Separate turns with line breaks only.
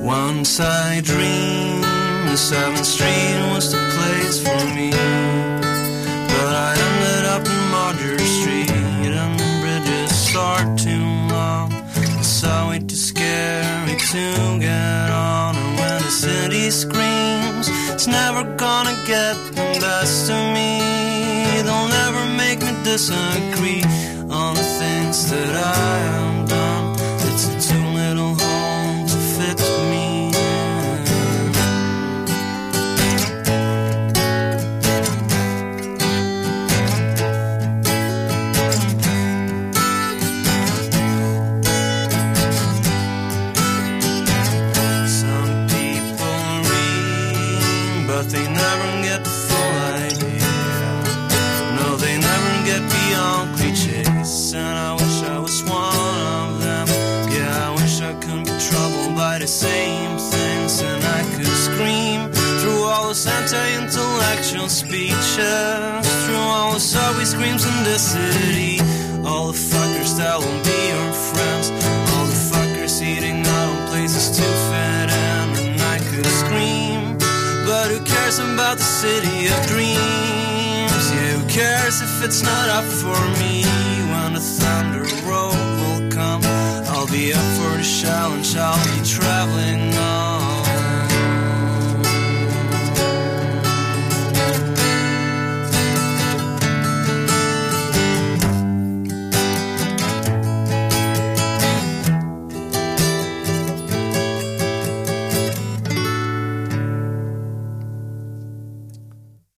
Once I dreamed the 7th Street was the place for me, but I ended up in Marjorie Street, and the bridges are too long. It's always too scary to get on, and when the city screams, it's never gonna get the best of me. They'll never make me disagree on the things that I have done. It's too little home to fit me. But they never get the full idea. No, they never get beyond cliches. And I wish I was one of them. Yeah, I wish I couldn't be troubled by the same things, and I could scream through all those anti-intellectual speeches, through all those ugly screams in this city. All the fuckers that won't be your friends, all the fuckers eating out on places to fit in, and I could scream. But who cares about the city of dreams? Yeah, who cares if it's not up for me? When the thunder roll will come, I'll be up for the challenge, I'll be traveling on.